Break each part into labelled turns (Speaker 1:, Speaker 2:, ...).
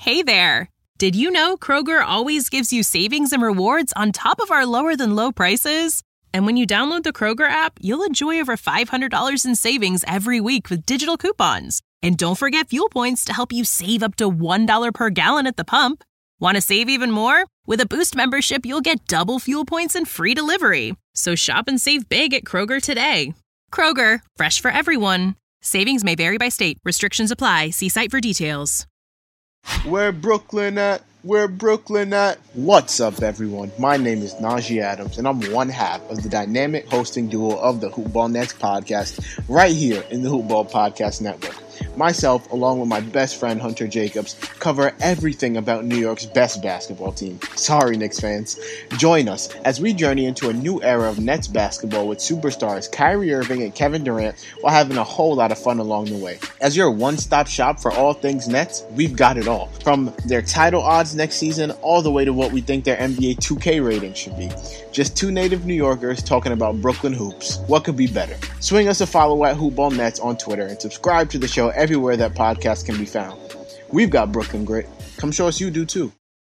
Speaker 1: Hey there! Did you know Kroger always gives you savings and rewards on top of our lower-than-low prices? And when you download the Kroger app, you'll enjoy over $500 in savings every week with digital coupons. And don't forget fuel points to help you save up to $1 per gallon at the pump. Want to save even more? With a Boost membership, you'll get double fuel points and free delivery. So shop and save big at Kroger today. Kroger, fresh for everyone. Savings may vary by state. Restrictions apply. See site for details.
Speaker 2: Where Brooklyn at? Where Brooklyn at? What's up, everyone? My name is Najee Adams, and I'm one half of the dynamic hosting duo of the Hoopball Nets podcast right here in the Hoopball Podcast Network. Myself, along with my best friend Hunter Jacobs, cover everything about New York's best basketball team. Sorry, Knicks fans. Join us as we journey into a new era of Nets basketball with superstars Kyrie Irving and Kevin Durant while having a whole lot of fun along the way. As your one-stop shop for all things Nets, we've got it all. From their title odds next season all the way to what we think their NBA 2K rating should be. Just two native New Yorkers talking about Brooklyn hoops. What could be better? Swing us a follow at Hoopball Nets on Twitter and subscribe to the show everywhere that podcast can be found. We've got Brooklyn grit. Come show us you do too.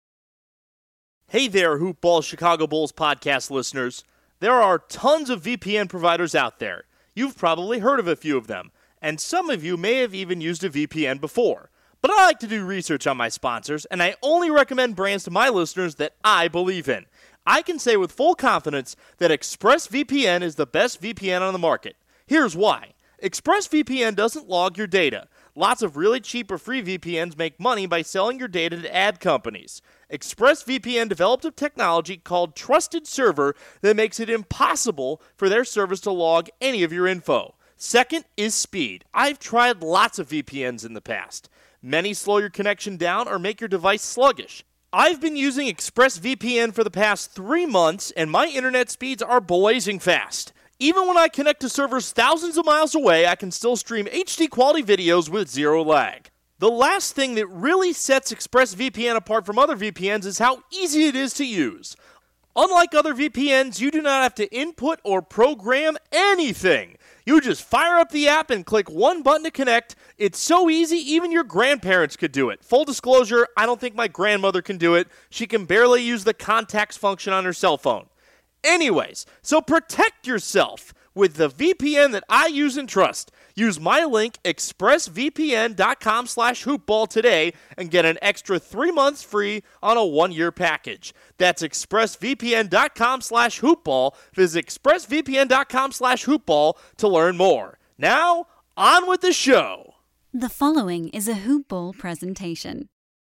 Speaker 3: Hey there, Hoopball Chicago Bulls podcast listeners. There are tons of VPN providers out there. You've probably heard of a few of them, and some of you may have even used a VPN before. But I like to do research on my sponsors, and I only recommend brands to my listeners that I believe in. I can say with full confidence that ExpressVPN is the best VPN on the market. Here's why. ExpressVPN doesn't log your data. Lots of really cheap or free VPNs make money by selling your data to ad companies. ExpressVPN developed a technology called Trusted Server that makes it impossible for their service to log any of your info. Second is speed. I've tried lots of VPNs in the past. Many slow your connection down or make your device sluggish. I've been using ExpressVPN for the past 3 months, and my internet speeds are blazing fast. Even when I connect to servers thousands of miles away, I can still stream HD quality videos with zero lag. The last thing that really sets ExpressVPN apart from other VPNs is how easy it is to use. Unlike other VPNs, you do not have to input or program anything. You just fire up the app and click one button to connect. It's so easy, even your grandparents could do it. Full disclosure, I don't think my grandmother can do it. She can barely use the contacts function on her cell phone. Anyways, so protect yourself with the VPN that I use and trust. Use my link, expressvpn.com/hoopball today and get an extra 3 months free on a 1-year package. That's expressvpn.com/hoopball. Visit expressvpn.com/hoopball to learn more. Now, on with the show.
Speaker 4: The following is a Hoopball presentation.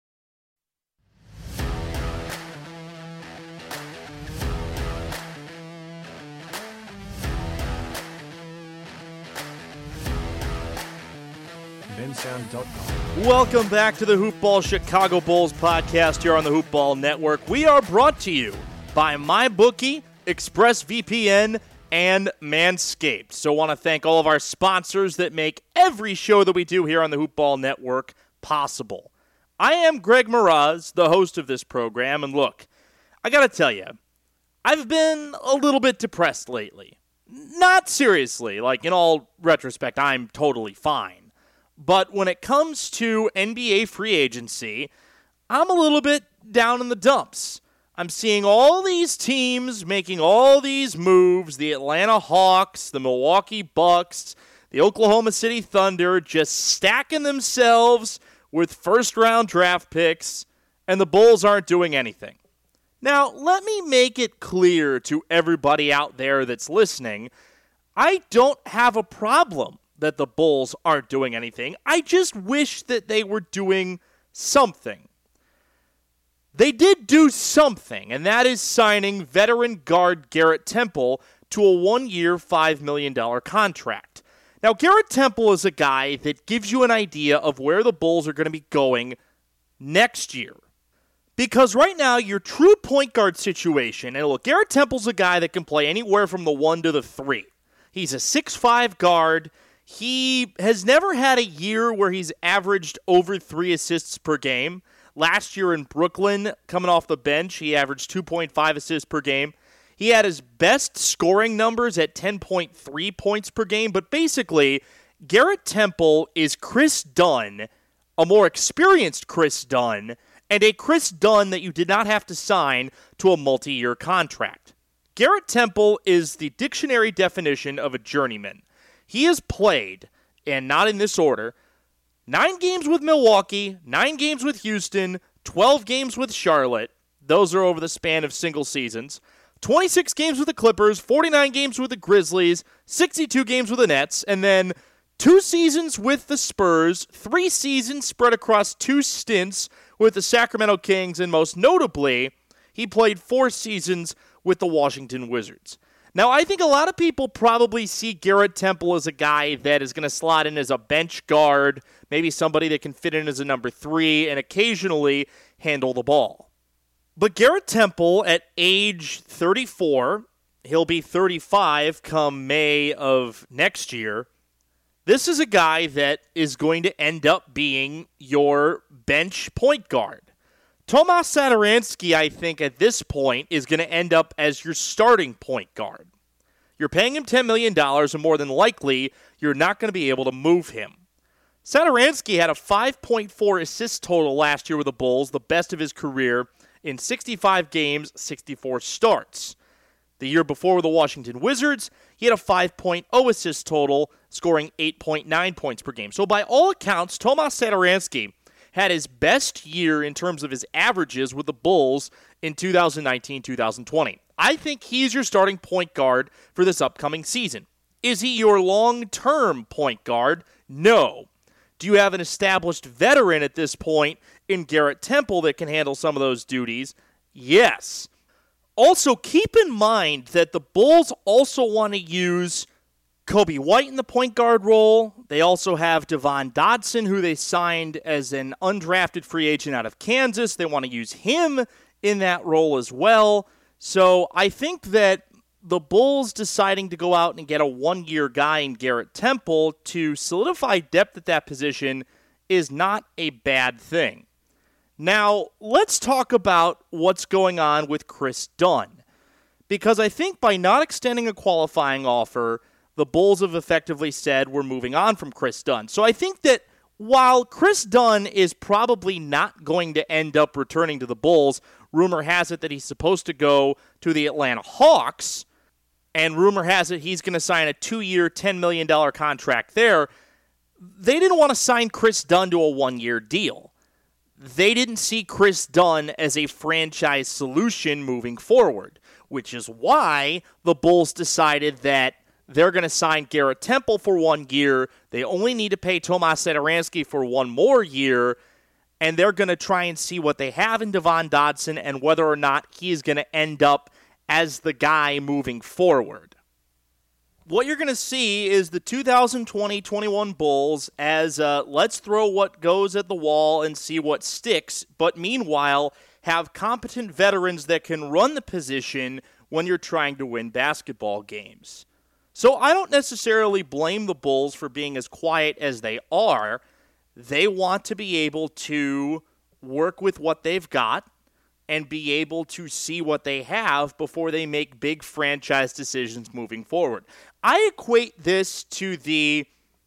Speaker 3: Welcome back to the Hoopball Chicago Bulls podcast here on the Hoopball Network. We are brought to you by MyBookie, ExpressVPN, and Manscaped. So I want to thank all of our sponsors that make every show that we do here on the Hoopball Network possible. I am Greg Miraz, the host of this program, and look, I got to tell you, I've been a little bit depressed lately. Not seriously, like in all retrospect, I'm totally fine. But when it comes to NBA free agency, I'm a little bit down in the dumps. I'm seeing all these teams making all these moves, the Atlanta Hawks, the Milwaukee Bucks, the Oklahoma City Thunder, just stacking themselves with first-round draft picks, and the Bulls aren't doing anything. Now, let me make it clear to everybody out there that's listening, I don't have a problem that the Bulls aren't doing anything. I just wish that they were doing something. They did do something, and that is signing veteran guard Garrett Temple to a 1-year, $5 million contract. Now, Garrett Temple is a guy that gives you an idea of where the Bulls are going to be going next year. Because right now, your true point guard situation, and look, Garrett Temple's a guy that can play anywhere from the 1 to the 3. He's a 6'5 guard. He has never had a year where he's averaged over 3 assists per game. Last year in Brooklyn, coming off the bench, he averaged 2.5 assists per game. He had his best scoring numbers at 10.3 points per game. But basically, Garrett Temple is Chris Dunn a more experienced Chris Dunn, and a Chris Dunn that you did not have to sign to a multi-year contract. Garrett Temple is the dictionary definition of a journeyman. He has played, and not in this order, 9 games with Milwaukee, 9 games with Houston, 12 games with Charlotte. Those are over the span of single seasons. 26 games with the Clippers, 49 games with the Grizzlies, 62 games with the Nets, and then 2 seasons with the Spurs, 3 seasons spread across 2 stints with the Sacramento Kings, and most notably, he played 4 seasons with the Washington Wizards. Now, I think a lot of people probably see Garrett Temple as a guy that is going to slot in as a bench guard, maybe somebody that can fit in as a number 3, and occasionally handle the ball. But Garrett Temple, at age 34, he'll be 35 come May of next year. This is a guy that is going to end up being your bench point guard. Tomas Satoransky, I think, at this point, is going to end up as your starting point guard. You're paying him $10 million, and more than likely, you're not going to be able to move him. Satoransky had a 5.4 assist total last year with the Bulls, the best of his career, in 65 games, 64 starts. The year before with the Washington Wizards, he had a 5.0 assist total, scoring 8.9 points per game. So by all accounts, Tomas Satoransky had his best year in terms of his averages with the Bulls in 2019-2020. I think he's your starting point guard for this upcoming season. Is he your long-term point guard? No. Do you have an established veteran at this point in Garrett Temple that can handle some of those duties? Yes. Also, keep in mind that the Bulls also want to use Coby White in the point guard role. They also have Devon Dotson, who they signed as an undrafted free agent out of Kansas. They want to use him in that role as well. So I think that the Bulls deciding to go out and get a one-year guy in Garrett Temple to solidify depth at that position is not a bad thing. Now, let's talk about what's going on with Chris Dunn. Because I think by not extending a qualifying offer, the Bulls have effectively said we're moving on from Chris Dunn. So I think that while Chris Dunn is probably not going to end up returning to the Bulls, rumor has it that he's supposed to go to the Atlanta Hawks, and rumor has it he's going to sign a 2-year, $10 million contract there. They didn't want to sign Chris Dunn to a 1-year deal. They didn't see Chris Dunn as a franchise solution moving forward, which is why the Bulls decided that they're going to sign Garrett Temple for 1 year. They only need to pay Tomas Satoransky for 1 more year, and they're going to try and see what they have in Devon Dotson and whether or not he is going to end up as the guy moving forward. What you're going to see is the 2020-21 Bulls as let's throw what goes at the wall and see what sticks, but meanwhile have competent veterans that can run the position when you're trying to win basketball games. So I don't necessarily blame the Bulls for being as quiet as they are. They want to be able to work with what they've got and be able to see what they have before they make big franchise decisions moving forward. I equate this to the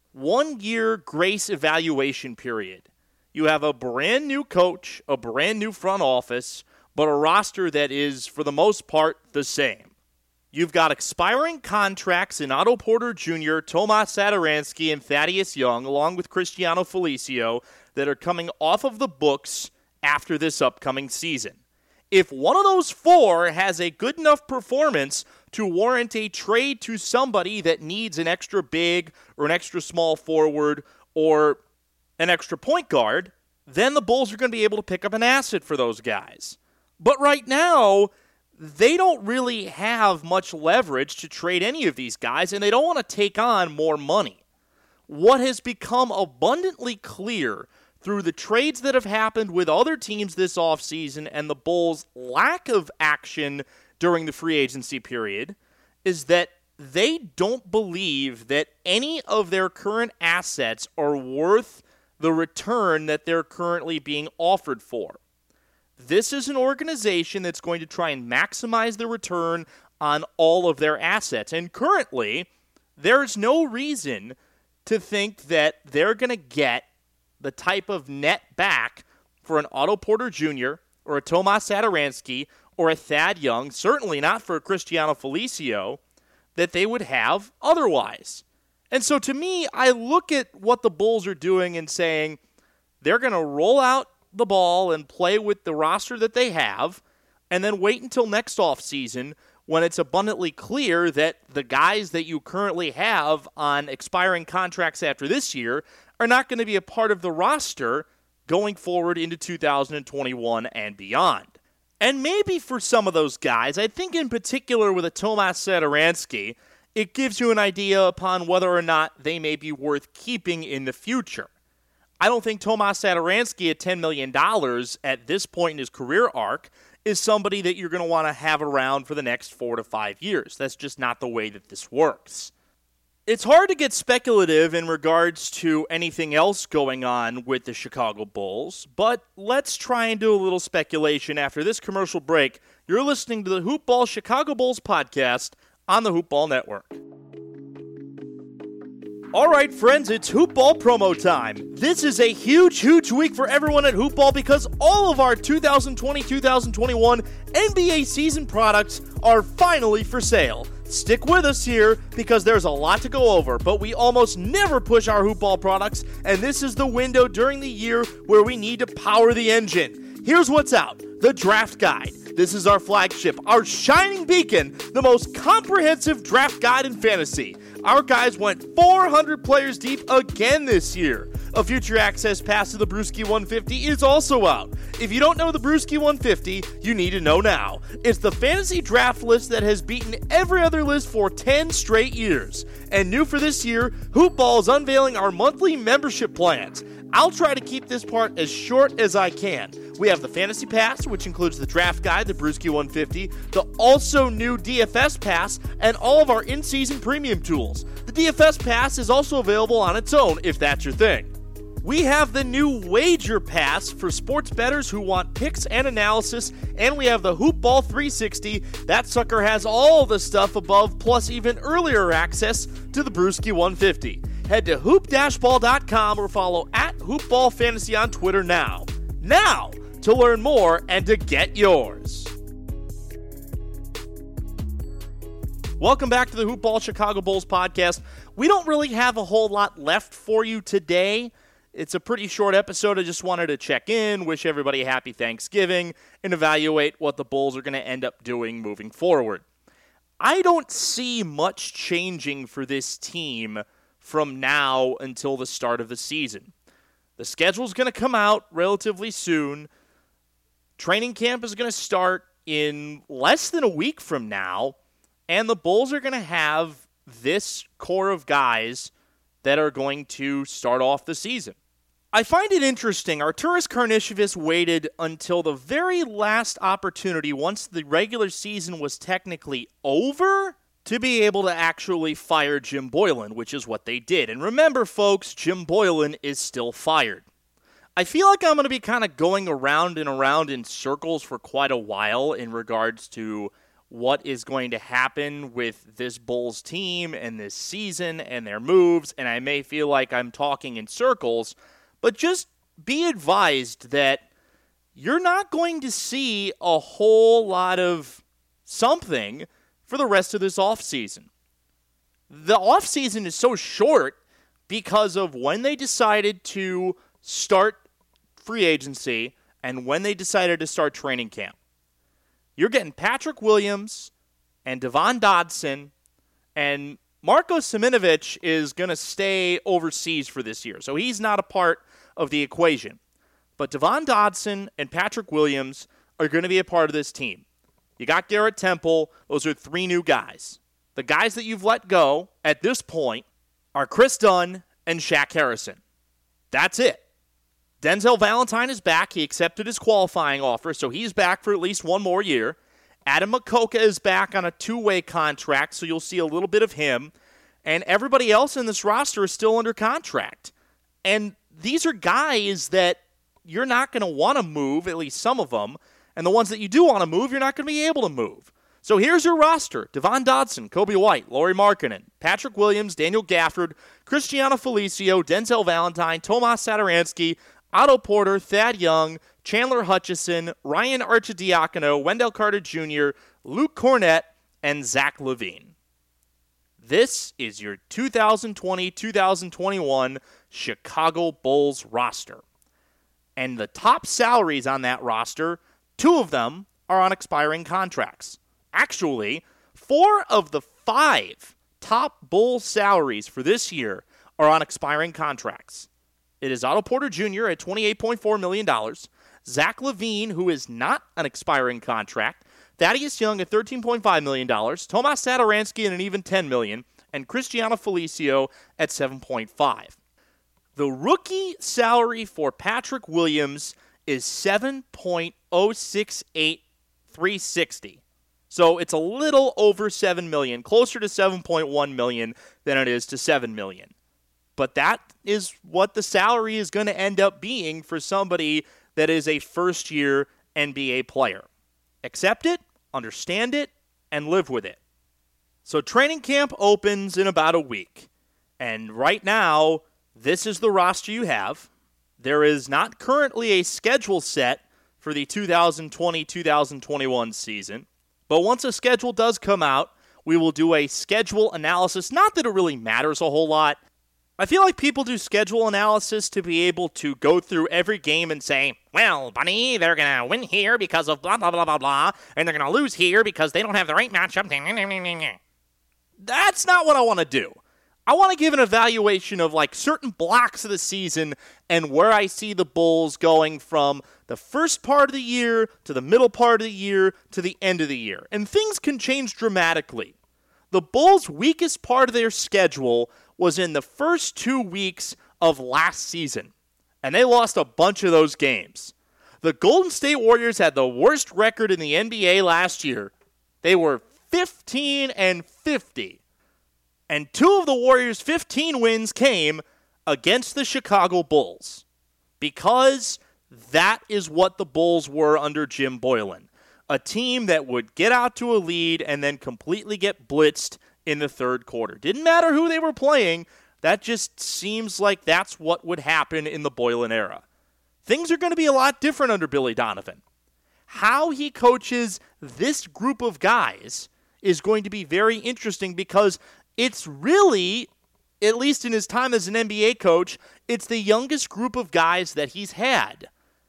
Speaker 3: 1-year grace evaluation period. You have a brand new coach, a brand new front office, but a roster that is, for the most part, the same. You've got expiring contracts in Otto Porter Jr., Tomas Satoransky, and Thaddeus Young, along with Cristiano Felicio, that are coming off of the books after this upcoming season. If one of those 4 has a good enough performance to warrant a trade to somebody that needs an extra big or an extra small forward or an extra point guard, then the Bulls are going to be able to pick up an asset for those guys. But right now, they don't really have much leverage to trade any of these guys, and they don't want to take on more money. What has become abundantly clear through the trades that have happened with other teams this offseason and the Bulls' lack of action during the free agency period is that they don't believe that any of their current assets are worth the return that they're currently being offered for. This is an organization that's going to try and maximize the return on all of their assets. And currently, there's no reason to think that they're going to get the type of net back for an Otto Porter Jr. or a Tomas Satoransky or a Thad Young, certainly not for a Cristiano Felicio, that they would have otherwise. And so to me, I look at what the Bulls are doing and saying they're going to roll out the ball and play with the roster that they have and then wait until next offseason when it's abundantly clear that the guys that you currently have on expiring contracts after this year are not going to be a part of the roster going forward into 2021 and beyond. And maybe for some of those guys, I think in particular with a Tomas Satoransky, it gives you an idea upon whether or not they may be worth keeping in the future. I don't think Tomas Satoransky at $10 million at this point in his career arc is somebody that you're going to want to have around for the next 4 to 5 years. That's just not the way that this works. It's hard to get speculative in regards to anything else going on with the Chicago Bulls, but let's try and do a little speculation after this commercial break. You're listening to the Hoop Ball Chicago Bulls podcast on the Hoop Ball Network. All right, friends, it's Hoop Ball promo time. This is a huge week for everyone at Hoop Ball because all of our 2020-2021 NBA season products are finally for sale. Stick with us here because there's a lot to go over, but we almost never push our Hoop Ball products, and this is the window during the year where we need to power the engine. Here's what's out. The Draft Guide. This is our flagship, our shining beacon, the most comprehensive draft guide in fantasy. Our guys went 400 players deep again this year. A future access pass to the Brewski 150 is also out. If you don't know the Brewski 150, you need to know now. It's the fantasy draft list that has beaten every other list for 10 straight years. And new for this year, Hoop Ball is unveiling our monthly membership plans. I'll try to keep this part as short as I can. We have the Fantasy Pass, which includes the Draft Guide, the Brewski 150, the also new DFS Pass, and all of our in-season premium tools. The DFS Pass is also available on its own, if that's your thing. We have the new Wager Pass for sports bettors who want picks and analysis, and we have the Hoop Ball 360. That sucker has all the stuff above, plus even earlier access to the Brewski 150. Head to hoop-ball.com or follow at HoopBallFantasy on Twitter now. Now, to learn more and to get yours. Welcome back to the Hoop Ball Chicago Bulls podcast. We don't really have a whole lot left for you today. It's a pretty short episode. I just wanted to check in, wish everybody a happy Thanksgiving, and evaluate what the Bulls are going to end up doing moving forward. I don't see much changing for this team from now until the start of the season. The schedule's going to come out relatively soon. Training camp is going to start in less than a week from now, and the Bulls are going to have this core of guys that are going to start off the season. I find it interesting. Arturas Karnisovas waited until the very last opportunity, once the regular season was technically over, to be able to actually fire Jim Boylen, which is what they did. And remember, folks, Jim Boylen is still fired. I feel like I'm going to be kind of going around and around in circles for quite a while in regards to what is going to happen with this Bulls team and this season and their moves, and I may feel like I'm talking in circles, but just be advised that you're not going to see a whole lot of something for the rest of this offseason. The offseason is so short because of when they decided to start free agency and when they decided to start training camp. You're getting Patrick Williams and Devon Dodson, and Marko Simonovic is going to stay overseas for this year, so he's not a part of the equation. But Devon Dodson and Patrick Williams are going to be a part of this team. You got Garrett Temple. Those are 3 new guys. The guys that you've let go at this point are Chris Dunn and Shaq Harrison. That's it. Denzel Valentine is back. He accepted his qualifying offer, so he's back for at least one more year. Adam Makoka is back on a 2-way contract, so you'll see a little bit of him. And everybody else in this roster is still under contract. And these are guys that you're not going to want to move, at least some of them. And the ones that you do want to move, you're not going to be able to move. So here's your roster. Devon Dodson, Kobe White, Lauri Markkanen, Patrick Williams, Daniel Gafford, Cristiano Felicio, Denzel Valentine, Tomas Satoransky, Otto Porter, Thad Young, Chandler Hutchison, Ryan Arcidiacono, Wendell Carter Jr., Luke Cornett, and Zach LaVine. This is your 2020-2021 Chicago Bulls roster. And the top salaries on that roster, 2 of them are on expiring contracts. Actually, 4 of the 5 top Bulls salaries for this year are on expiring contracts. It is Otto Porter Jr. at $28.4 million, Zach LaVine, who is not an expiring contract, Thaddeus Young at $13.5 million, Tomas Satoransky at an even $10 million, and Cristiano Felicio at $7.5. The rookie salary for Patrick Williams is $7.068360. So it's a little over $7 million, closer to $7.1 million than it is to $7 million. But that is what the salary is going to end up being for somebody that is a first-year NBA player. Accept it, understand it, and live with it. So training camp opens in about a week. And right now, this is the roster you have. There is not currently a schedule set for the 2020-2021 season. But once a schedule does come out, we will do a schedule analysis. Not that it really matters a whole lot. I feel like people do schedule analysis to be able to go through every game and say, well, Bunny, they're going to win here because of blah, blah, blah, blah, blah, and they're going to lose here because they don't have the right matchup. That's not what I want to do. I want to give an evaluation of like certain blocks of the season and where I see the Bulls going from the first part of the year to the middle part of the year to the end of the year. And things can change dramatically. The Bulls' weakest part of their schedule was in the first 2 weeks of last season, and they lost a bunch of those games. The Golden State Warriors had the worst record in the NBA last year. They were 15-50. And 2 of the Warriors' 15 wins came against the Chicago Bulls, because that is what the Bulls were under Jim Boylen. A team that would get out to a lead and then completely get blitzed in the third quarter. Didn't matter who they were playing. That just seems like that's what would happen in the Boylen era. Things are going to be a lot different under Billy Donovan. How he coaches this group of guys is going to be very interesting, because it's really, at least in his time as an NBA coach, it's the youngest group of guys that he's had.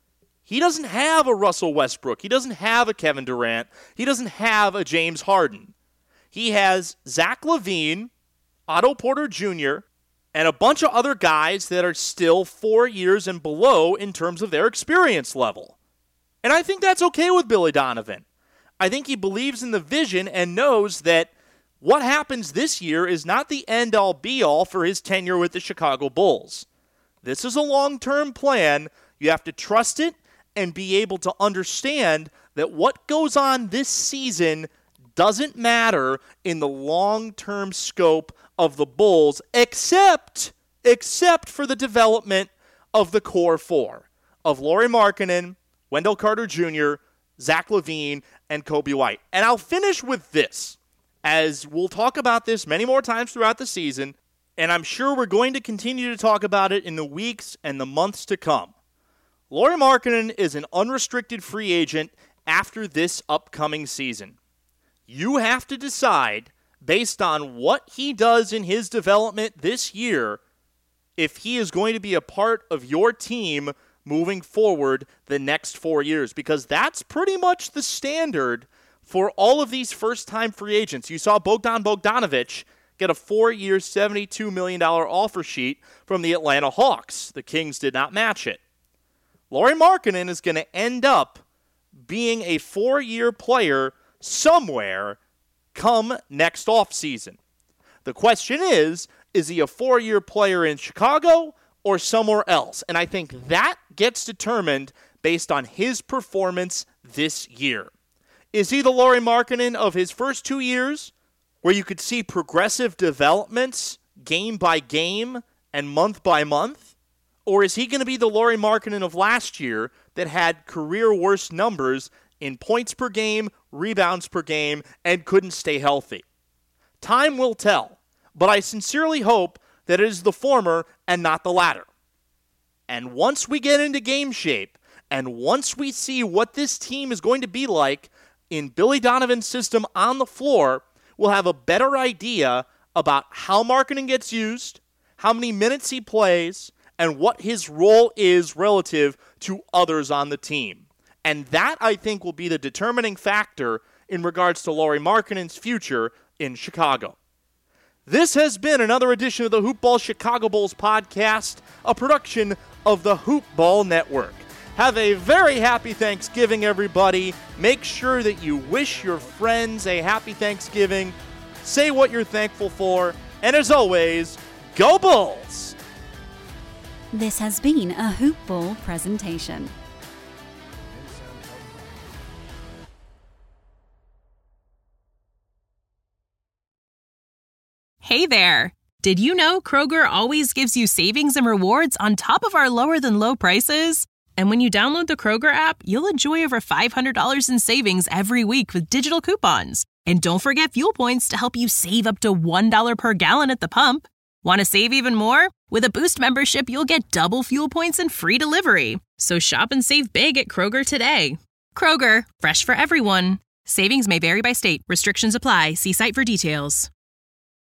Speaker 3: He doesn't have a Russell Westbrook. He doesn't have a Kevin Durant. He doesn't have a James Harden. He has Zach LaVine, Otto Porter Jr., and a bunch of other guys that are still 4 years and below in terms of their experience level. And I think that's okay with Billy Donovan. I think he believes in the vision and knows that what happens this year is not the end-all be-all for his tenure with the Chicago Bulls. This is a long-term plan. You have to trust it and be able to understand that what goes on this season doesn't matter in the long-term scope of the Bulls, except for the development of the core 4 of Lauri Markkanen, Wendell Carter Jr., Zach LaVine, and Kobe White. And I'll finish with this, as we'll talk about this many more times throughout the season, and I'm sure we're going to continue to talk about it in the weeks and the months to come. Lauri Markkanen is an unrestricted free agent after this upcoming season. You have to decide, based on what he does in his development this year, if he is going to be a part of your team moving forward the next 4 years, because that's pretty much the standard for all of these first-time free agents. You saw Bogdan Bogdanović get a 4-year, $72 million offer sheet from the Atlanta Hawks. The Kings did not match it. Lauri Markkanen is going to end up being a 4-year player somewhere come next offseason. The question is he a 4-year player in Chicago or somewhere else? And I think that gets determined based on his performance this year. Is he the Lauri Markkanen of his first 2 years, where you could see progressive developments game by game and month by month? Or is he going to be the Lauri Markkanen of last year that had career worst numbers in points per game, rebounds per game, and couldn't stay healthy. Time will tell, but I sincerely hope that it is the former and not the latter. And once we get into game shape, and once we see what this team is going to be like in Billy Donovan's system on the floor, we'll have a better idea about how Markkanen gets used, how many minutes he plays, and what his role is relative to others on the team. And that, I think, will be the determining factor in regards to Lauri Markkanen's future in Chicago. This has been another edition of the Hoop Ball Chicago Bulls podcast, a production of the Hoop Ball Network. Have a very happy Thanksgiving, everybody. Make sure that you wish your friends a happy Thanksgiving. Say what you're thankful for. And as always, go Bulls!
Speaker 4: This has been a Hoop Ball presentation.
Speaker 1: Hey there! Did you know Kroger always gives you savings and rewards on top of our lower-than-low prices? And when you download the Kroger app, you'll enjoy over $500 in savings every week with digital coupons. And don't forget fuel points to help you save up to $1 per gallon at the pump. Want to save even more? With a Boost membership, you'll get double fuel points and free delivery. So shop and save big at Kroger today. Kroger, fresh for everyone. Savings may vary by state. Restrictions apply. See site for details.